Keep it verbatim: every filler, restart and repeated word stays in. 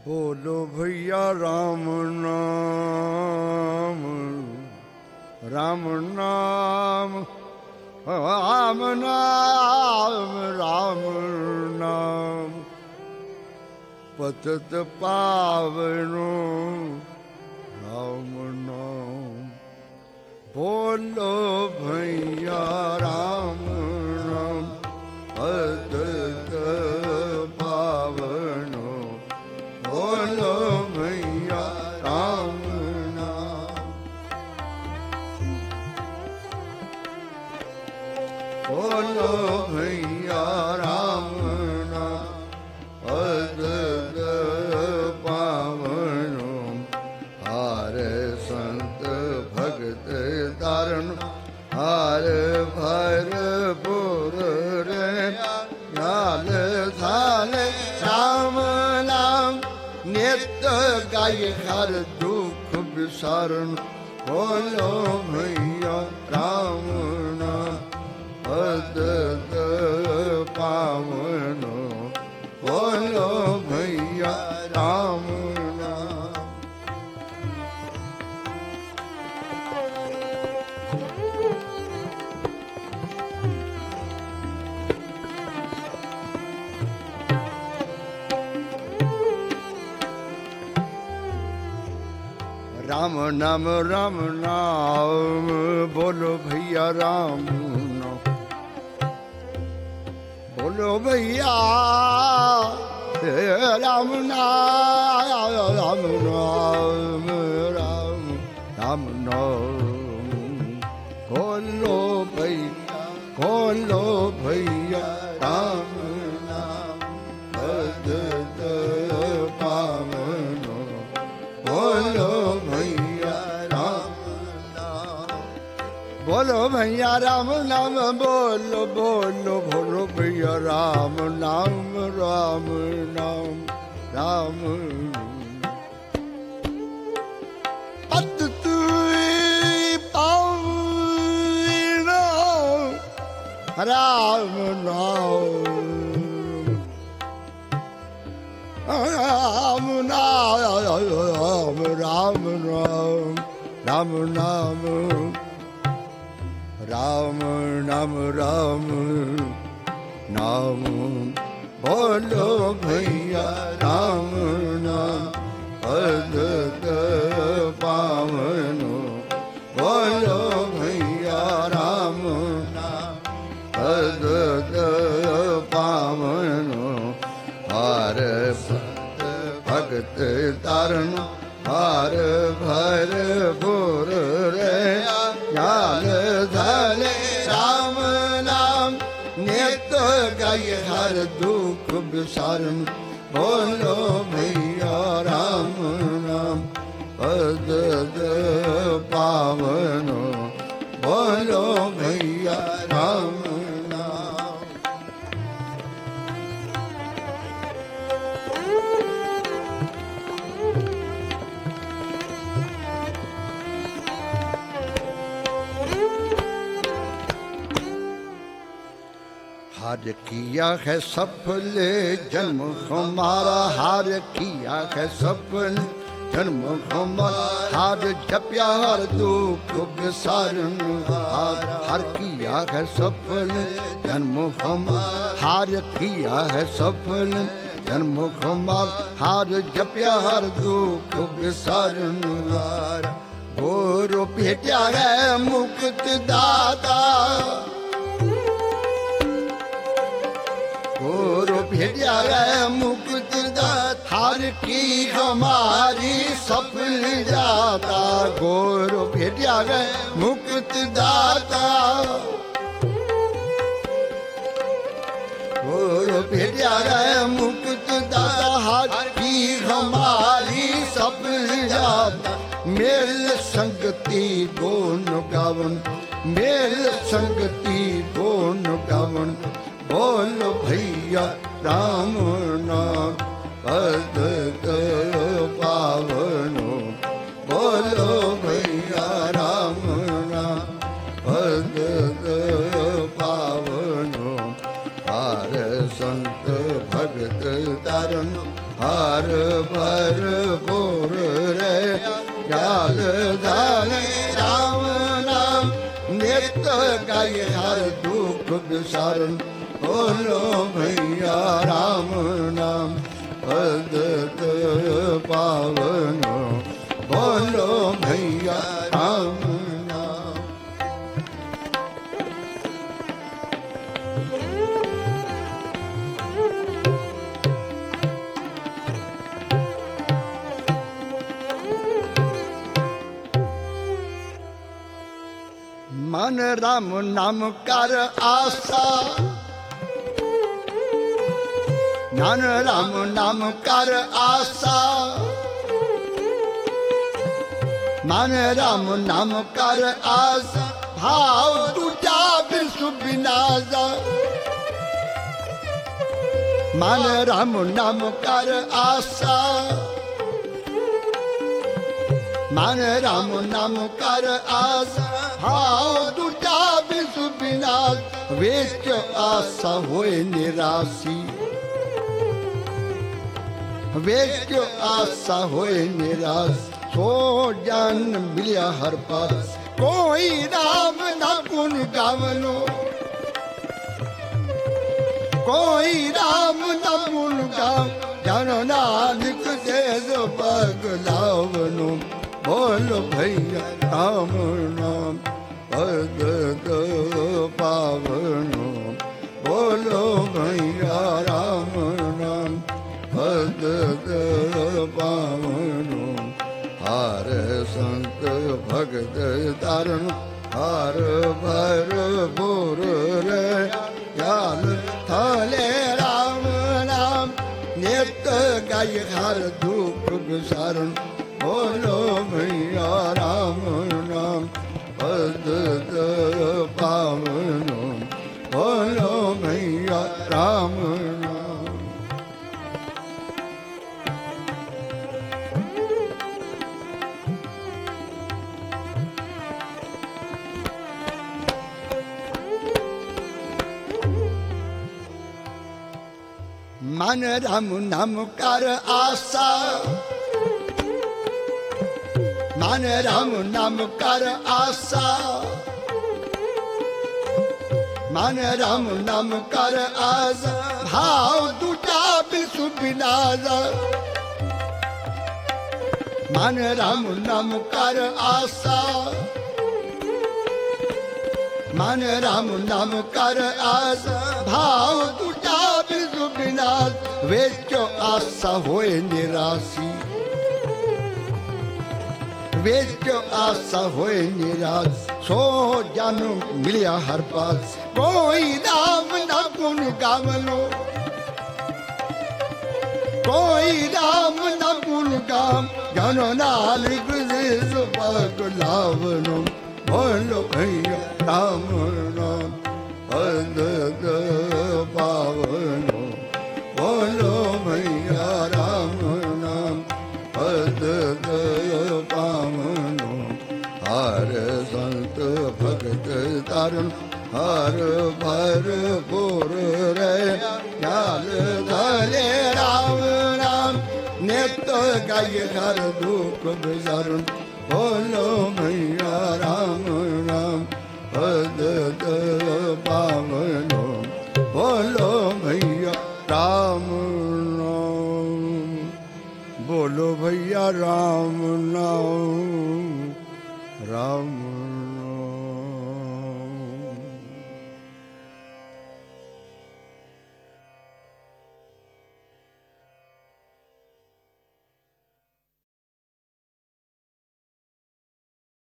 बोलो भैया राम नाम, राम नाम, राम नाम, राम नाम पतित पावनो राम नाम। बोलो भैया राम नाम पतित पावनो, बोलो भैया राम नाम। बोलो भैया राम नाम पतित पावनो, हार संत भगत तारण, हार भरपूर रे लाल थाले राम नाम। नित्य गाय हर दुख विसारण, बोलो भैया राम नाम पतित पावनो, बोलो भैया राम नाम। राम नाम राम नाम, बोलो भैया राम नाम, बोलो भैया राम नाम, राम नाम, राम राम नाम। बोलो भैया, बोलो भैया राम नाम पतित पावनो, बोलो भैया राम नाम। बोलो भैया राम नाम, बोलो बोलो बोलो भैया राम नाम, राम नाम, राम पतित पावनो राम नाम, राम नाम, राम नाम, राम नाम, राम नाम, राम नाम। बोलो भैया राम नाम पतित पावनो, बोलो भैया राम नाम पतित पावनो, हार भगत तारण, हार भरपूर रे ज्ञान धले राम नाम। नित्य गाय हर दुख विसारण, बोलो भैया राम नाम पतित पावनो, बोलो भैया राम नाम। हार किया है सफल जन्म हमारा, हार किया है सफल जन्म हमारा, हार जप्या हर दुख विसारण, हार हार किया है सफल जन्म हमारा, हार किया है सफल जन्म हमारा, हार जप्या हर दुख विसारण। गुरु भेटा है मुक्त दाता, गुरु भेटा है मुक्त दाता, हार की हमारी सफल जाता। गुरु भेटा है मुक्त दाता, गुरु भेटा है मुक्त दाता, हार की हमारी सफल जाता। मेल संगति गुण गावन, मेल संगति गुण गावन, बोलो भैया राम नाम पतित पावनो, बोलो भैया राम नाम पतित पावनो। हार संत भगत तारण, हार भर नित गाय हर दुख विसारन बोलो भैया राम नाम भगत पावन बोलो भैया राम नाम। मन राम नाम कर आशा मन राम नाम कर आशा मन राम नाम कर आशा भाव टूटा विश्व विनाशा मन राम नाम कर आशा मन राम नाम कर आशा भाव टूटा विश्व विनाश वेच आशा होए निराशी वेच आशा होए निराश सो जान मिलिया हर पास कोई राम न गुण गावनो कोई राम न गुण गाव जानो नानक दे जो पगलावनो बोलो भैया राम नाम भगत पावनो बोलो भैया राम नाम भगत पावनो हार संत भगत तारण हार भर बोर रे याल थाले राम नाम नित गाय हर दुख विसारण बोलो भैया राम नाम भगत पावनो बोलो भैया राम नाम। मन राम नाम कर आशा मन राम नाम कर आशा मन राम नाम कर आशा भाव टूटा विश्व विनाशा मन राम नाम कर आशा मन राम नाम कर आशा भाव टूटा विश्व विनाश वेच आशा होए निराशी वेच आशा होए निराश सो जानो मिलिया हर पास कोई राम न गुण गावनो कोई राम न गुण गाव जानो नानक दे जो पगलावनो बोलो भैया राम नाम भगत पावनो बोलो भैया राम नाम भगत पावनो हर संत भगत तारण हर भर बोर रे याल धरे राम नाम नित गाय हर दुख विसारण बोलो भैया राम नाम भगत पावनो बोलो भैया राम नाम बोलो भैया राम नाम राम